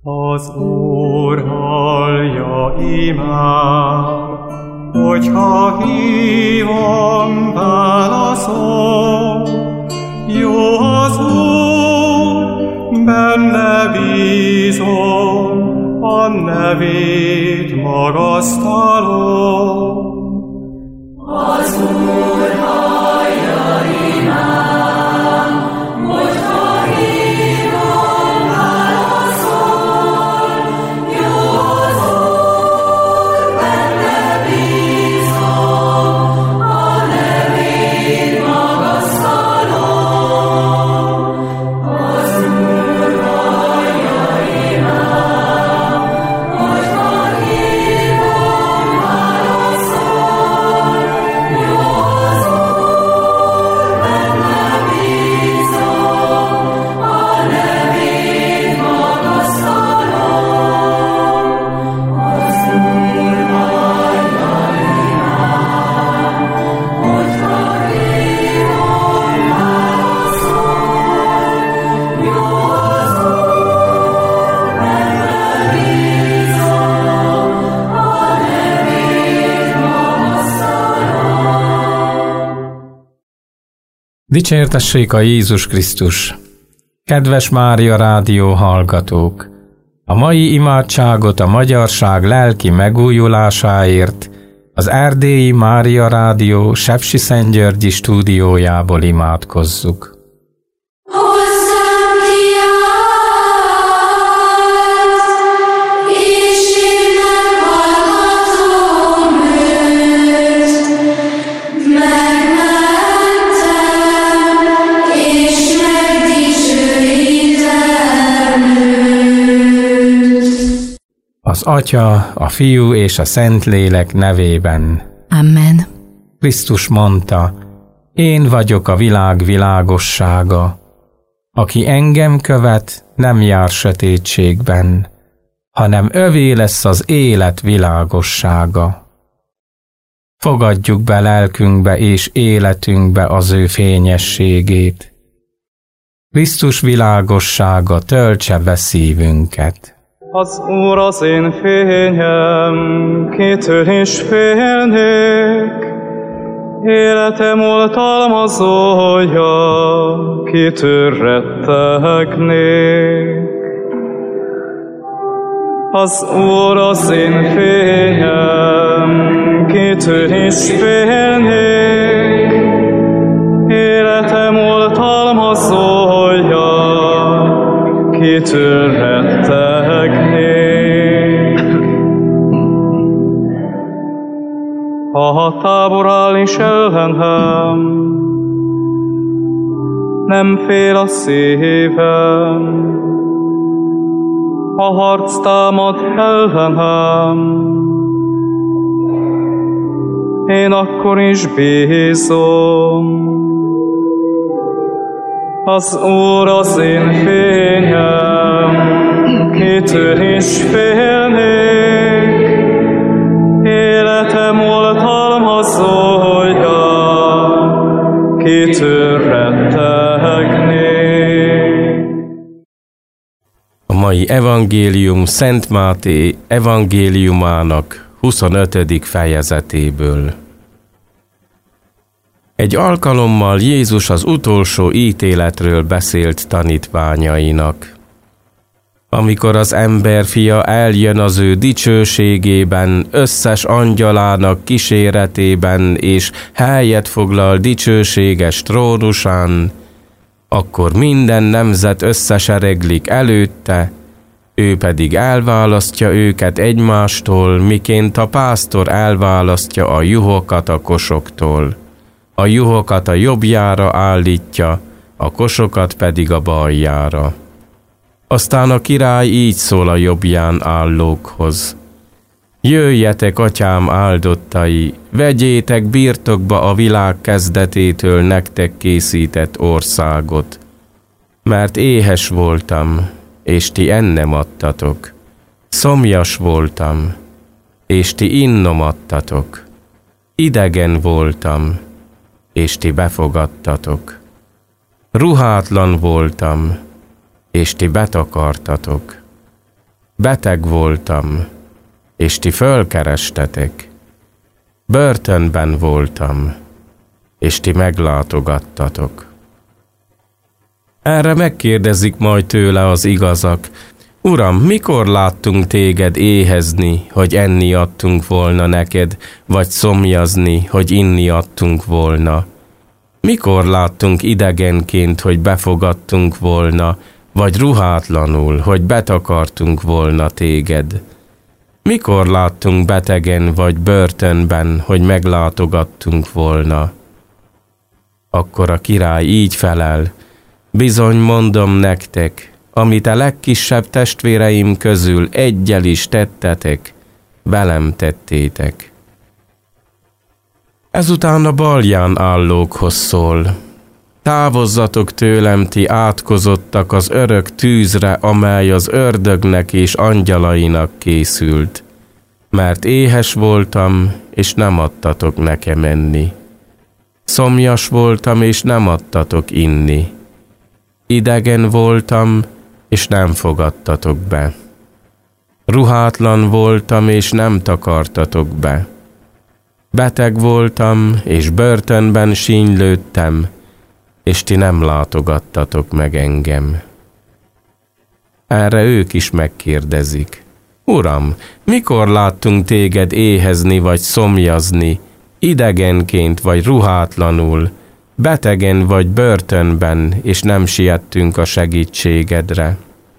Az Úr hallja imám, hogyha hívom, válaszol. Jó az Úr, benne bízom, a nevét magasztalom. Az Úr hallja imám, hogyha hívom, válaszol. Jó az Úr, benne bízom, a nevét magasztalom. Az Úr hallja imám, hogyha hívom, válaszol. Jó az Úr, benne bízom, a nevét magasztalom. Az Úr hallja imám, hogyha hívom, válaszol. Jó az Úr, benne bízom, a nevét magasztalom. Dicsértessék a Jézus Krisztus! Kedves Mária Rádió hallgatók! A mai imádságot a magyarság lelki megújulásáért az Erdélyi Mária Rádió Sepsiszentgyörgyi stúdiójából imádkozzuk. Hozzám kiállt, és én meghallgatom őt. Megmentem, és megdicsőítem őt. Az Atya, a Fiú és a Szentlélek nevében. Amen. Krisztus mondta, én vagyok a világ világossága. Aki engem követ, nem jár sötétségben, hanem övé lesz az élet világossága. Fogadjuk be lelkünkbe és életünkbe az ő fényességét. Krisztus világossága töltse be szívünket. Az Úr az én fényem, kitől is félnék. Életem oltalmazója, kitől rettegnék. Az Úr az én fényem, kitől is félnék. Életem oltalmazója, kitől rettegnék. Ha tábor áll is ellenem, nem fél a szívem. Ha harc támad ellenem, én akkor is bízom. Az Úr az én fényem, kitől is félnék. Életem oltalmazója, kitől rettegnék. A mai evangélium Szent Máté evangéliumának 25. fejezetéből. Egy alkalommal Jézus az utolsó ítéletről beszélt tanítványainak. Amikor az emberfia eljön az ő dicsőségében, összes angyalának kíséretében és helyet foglal dicsőséges trónusán, akkor minden nemzet összesereglik előtte, ő pedig elválasztja őket egymástól, miként a pásztor elválasztja a juhokat a kosoktól. A juhokat a jobbjára állítja, a kosokat pedig a baljára. Aztán a király így szól a jobbján állókhoz. Jöjjetek, atyám áldottai, vegyétek birtokba a világ kezdetétől nektek készített országot. Mert éhes voltam, és ti ennem adtatok. Szomjas voltam, és ti innom adtatok. Idegen voltam, és ti befogadtatok. Ruhátlan voltam, és ti betakartatok. beteg voltam, és ti fölkerestetek. Börtönben voltam, és ti meglátogattatok. Erre megkérdezik majd tőle az igazak: Uram, mikor láttunk téged éhezni, hogy enni adtunk volna neked, vagy szomjazni, hogy inni adtunk volna? Mikor láttunk idegenként, hogy befogadtunk volna, vagy ruhátlanul, hogy betakartunk volna téged? Mikor láttunk betegen vagy börtönben, hogy meglátogattunk volna? Akkor a király így felel: bizony mondom nektek, amit a legkisebb testvéreim közül eggyel is tettetek, velem tettétek. Ezután a balján állókhoz szól: távozzatok tőlem, ti átkozottak az örök tűzre, amely az ördögnek és angyalainak készült. Mert éhes voltam, és nem adtatok nekem enni. Szomjas voltam, és nem adtatok inni. Idegen voltam, és nem fogadtatok be. Ruhátlan voltam, és nem takartatok be. Beteg voltam, és börtönben sínylődtem, és ti nem látogattatok meg engem. Erre ők is megkérdezik: Uram, mikor láttunk téged éhezni vagy szomjazni, idegenként vagy ruhátlanul, betegen vagy börtönben, és nem siettünk a segítségedre?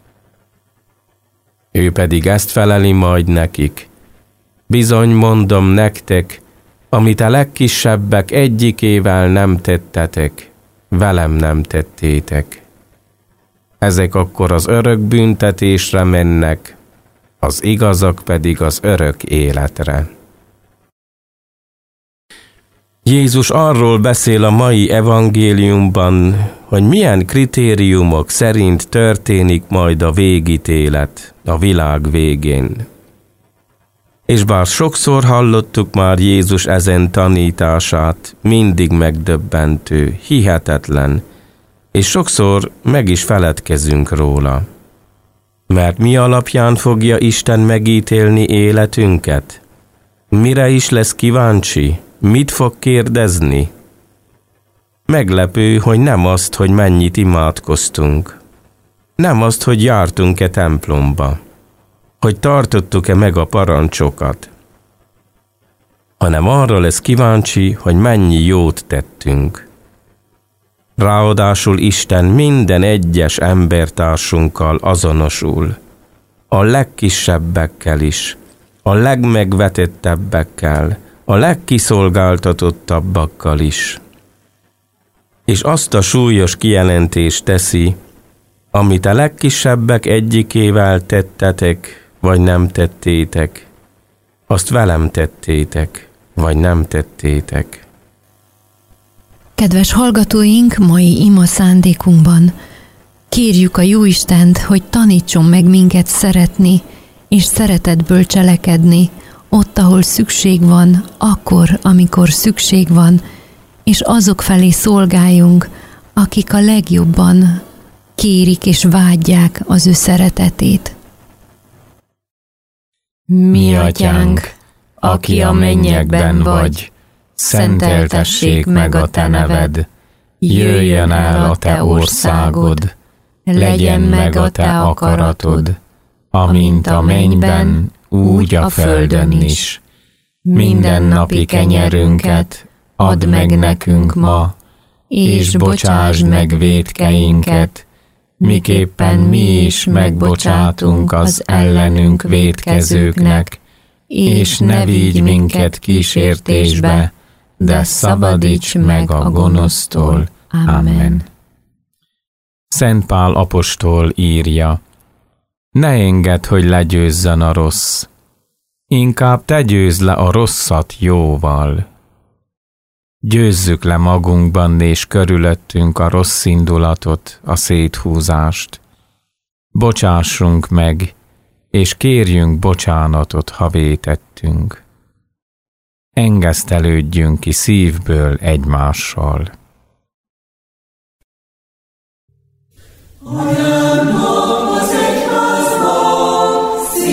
Ő pedig ezt feleli majd nekik: bizony mondom nektek, amit a legkisebbek egyikével nem tettetek, velem nem tettétek. Ezek akkor az örök büntetésre mennek, az igazak pedig az örök életre. Jézus arról beszél a mai evangéliumban, hogy milyen kritériumok szerint történik majd a végítélet a világ végén. És bár sokszor hallottuk már Jézus ezen tanítását, mindig megdöbbentő, hihetetlen, és sokszor meg is feledkezünk róla. Mert mi alapján fogja Isten megítélni életünket? Mire is lesz kíváncsi? Mit fog kérdezni? Meglepő, hogy nem azt, hogy mennyit imádkoztunk. Nem azt, hogy jártunk-e templomba, hogy tartottuk-e meg a parancsokat, hanem arra lesz kíváncsi, hogy mennyi jót tettünk. Ráadásul Isten minden egyes embertársunkkal azonosul, a legkisebbekkel is, a legmegvetettebbekkel, a legkiszolgáltatottabbakkal is. És azt a súlyos kijelentést teszi: amit a legkisebbek egyikével tettetek, vagy nem tettétek, azt velem tettétek, vagy nem tettétek. Kedves hallgatóink, mai ima szándékunkban kérjük a Jóistent, hogy tanítson meg minket szeretni, és szeretetből cselekedni, ott, ahol szükség van, akkor, amikor szükség van, és azok felé szolgáljunk, akik a legjobban kérik és vágyják az ő szeretetét. Mi atyánk, aki a mennyekben vagy, szenteltessék meg a te neved, jöjjön el a te országod, legyen meg a te akaratod, amint a mennyben, úgy a földön is. Mindennapi kenyerünket add meg nekünk ma, és bocsásd meg vétkeinket, miképpen mi is megbocsátunk az ellenünk vétkezőknek, és ne vigy minket kísértésbe, de szabadíts meg a gonosztól. Amen. Szent Pál apostol írja: ne engedd, hogy legyőzzön a rossz, inkább te győzd le a rosszat jóval. Győzzük le magunkban és körülöttünk a rossz indulatot, a széthúzást. Bocsássunk meg, és kérjünk bocsánatot, ha vétettünk. Engesztelődjünk ki szívből egymással. Ajándom az egyházban,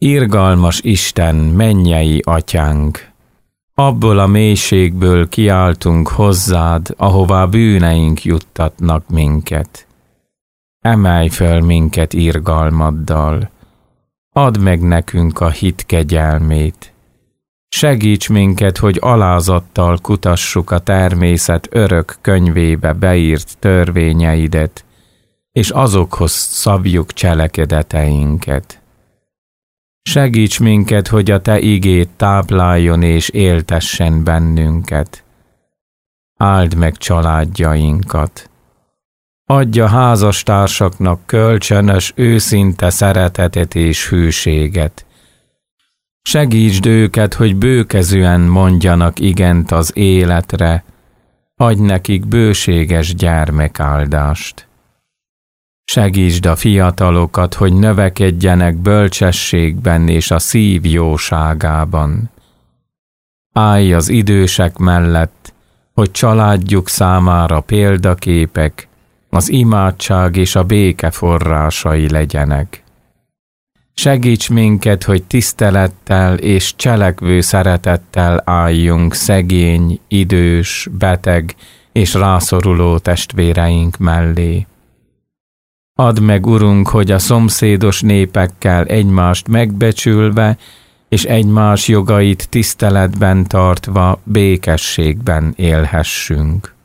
Irgalmas Isten, mennyei Atyánk! Abból a mélységből kiáltunk hozzád, ahová bűneink juttatnak minket. Emelj föl minket irgalmaddal, add meg nekünk a hit kegyelmét. Segíts minket, hogy alázattal kutassuk a természet örök könyvébe beírt törvényeidet, és azokhoz szabjuk cselekedeteinket. Segíts minket, hogy a te igéd tápláljon és éltessen bennünket. Áld meg családjainkat. Adj a házastársaknak kölcsönös, őszinte szeretetet és hűséget. Segítsd őket, hogy bőkezűen mondjanak igent az életre, adj nekik bőséges gyermekáldást. Segítsd a fiatalokat, hogy növekedjenek bölcsességben és a szív jóságában. Állj az idősek mellett, hogy családjuk számára példaképek, az imádság és a béke forrásai legyenek. Segíts minket, hogy tisztelettel és cselekvő szeretettel álljunk szegény, idős, beteg és rászoruló testvéreink mellé. Add meg, Urunk, hogy a szomszédos népekkel egymást megbecsülve és egymás jogait tiszteletben tartva békességben élhessünk.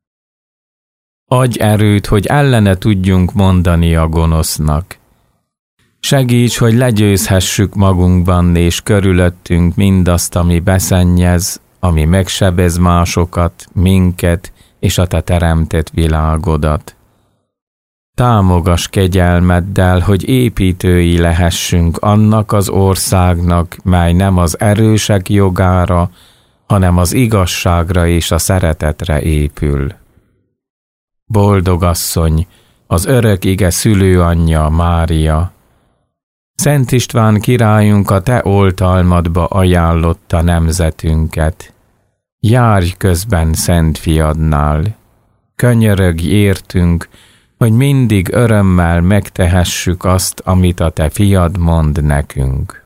Adj erőt, hogy ellene tudjunk mondani a gonosznak. Segíts, hogy legyőzhessük magunkban és körülöttünk mindazt, ami beszennyez, ami megsebez másokat, minket és a te teremtett világodat. Támogass kegyelmeddel, hogy építői lehessünk annak az országnak, mely nem az erősek jogára, hanem az igazságra és a szeretetre épül. Boldog asszony, az örök ige szülőanyja Mária, Szent István királyunk a te oltalmadba ajánlotta nemzetünket. Járj közben Szent Fiadnál, könyörögj értünk, hogy mindig örömmel megtehessük azt, amit a te fiad mond nekünk.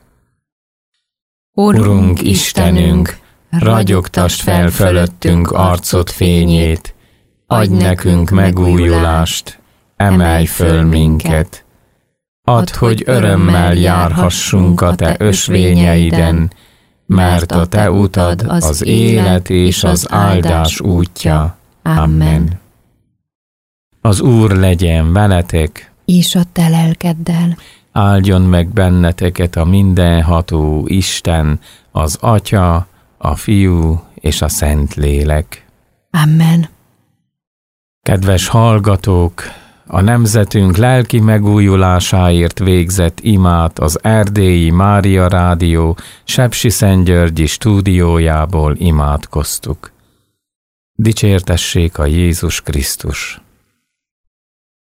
Urunk Istenünk, ragyogtasd fel fölöttünk arcod fényét, adj nekünk megújulást, emelj föl minket. Add, hogy örömmel járhassunk a te ösvényeiden, mert a te utad az élet és az áldás útja. Amen. Az Úr legyen veletek, és a te lelkeddel. Áldjon meg benneteket a mindenható Isten, az Atya, a Fiú és a Szentlélek. Amen. Kedves hallgatók, a nemzetünk lelki megújulásáért végzett imát az Erdélyi Mária Rádió Sepsiszentgyörgyi stúdiójából imádkoztuk. Dicsértessék a Jézus Krisztus!